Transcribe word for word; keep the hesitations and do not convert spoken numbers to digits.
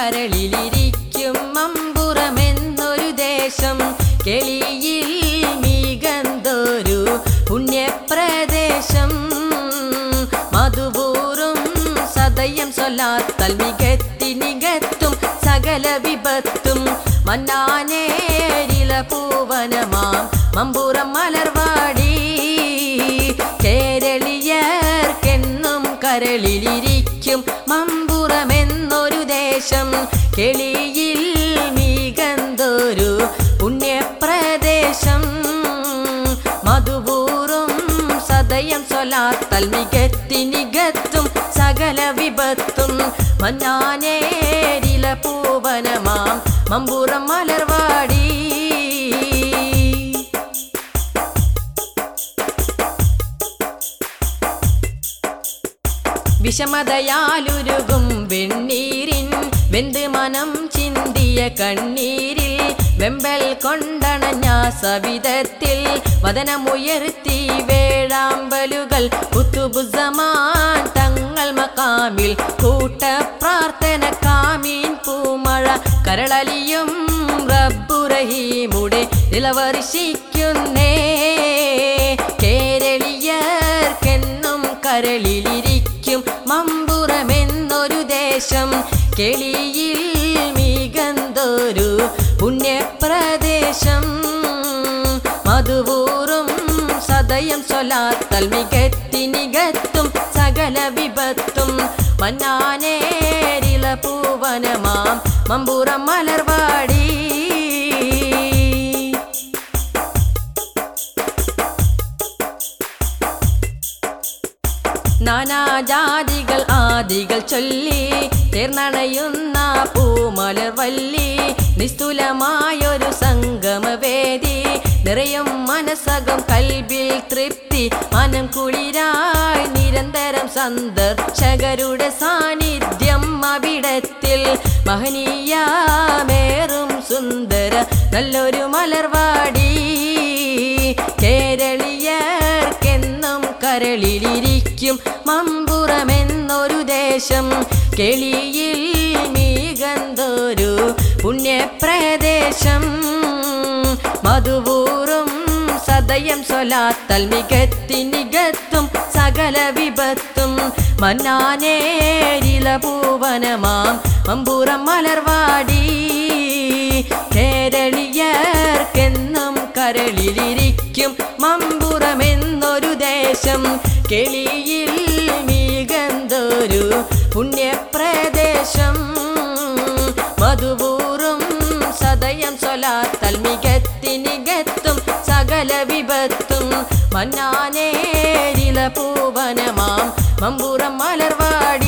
കരളിലിരിക്കും മമ്പുറമെന്നൊരു ദേശം കെളിയിൽ മികന്തൊരു പുണ്യപ്രദേശം മധുപൂറും സദയം സ്വലാത്തൽ മികത്തി നികത്തും സകല വിപത്തും മന്നാനേരില പൂവനമാം മമ്പുറം മലർവാടി കേരളീയർക്കെന്നും കരളിലിരിക്കും മമ്പുറമെന്നൊരു ദേശം കെളിയിൽ മികന്തൊരു പുണ്യപ്രദേശം മധുപൂറും സദയം സ്വലാത്തൽ മികത്തി നികത്തും സകല വിപത്തും മന്നാനേരില പൂവനമാം മമ്പുറം മലർവാടി വിഷമതയാലുരുകും വെണ്ണീരിൻ വെന്ത് മനം ചിന്തിയ കണ്ണീരിൽ വെമ്പൽ കൊണ്ടണഞ്ഞ സവിധത്തിൽ വദനമുയർത്തി വേഴാമ്പലുകൾ കുത്തുബുസമാൻ തങ്ങൾ മക്കാമിൽ കൂട്ട പ്രാർത്ഥന കാമീൻ പൂമഴ കരളലിയും റബ്ബുറഹീമുടെ നിലവർഷിക്കുന്നേ കേരളീയർക്കെന്നും കരളിലിരിക്കും മമ്പുറമെന്നൊരു ദേശം കെളിയിൽ മികന്തൊരു പുണ്യപ്രദേശം മധുപൂറും സദയം സ്വലാത്തൽ മികത്തി നികത്തും സകല വിപത്തും മന്നാനേരില പൂവനമാം മമ്പുറം മലർവാടി നാനാജാതികൾ ആദികൾ ചൊല്ലി ചേർന്നണയുന്ന പൂമലർവല്ലി നിസ്തുലമായൊരു സംഗമവേദി നിറയും മനസ്സകം കൽബിൽ തൃപ്തി മനം കുളിരായി നിരന്തരം സന്ദർശകരുടെ സാന്നിധ്യം അവിടത്തിൽ മഹനീയമേറും സുന്ദര നല്ലൊരു മലർവാടി കേരളീയർക്കെന്നും കരളിലിരിക്കും മമ്പുറമെന്നൊരു ദേശം കെളിയിൽ മികന്തൊരു പുണ്യപ്രദേശം മധുപൂറും സദയം സ്വലാത്തൽ മികത്തി നികത്തും സകല വിപത്തും മന്നാനേരില പൂവനമാം മമ്പുറം മലർവാടി കേരളീയർക്കെന്നും കരളിലിരിക്കും മമ്പുറമെന്നൊരു ദേശം കെളിയിൽ മികന്തൊരു പുണ്യപ്രദേശം മധുപൂറും സദയം സ്വലാത്തൽ മികത്തി നികത്തും സകല വിപത്തും മന്നാനേരില പൂവനമാം മമ്പുറം മലർവാടി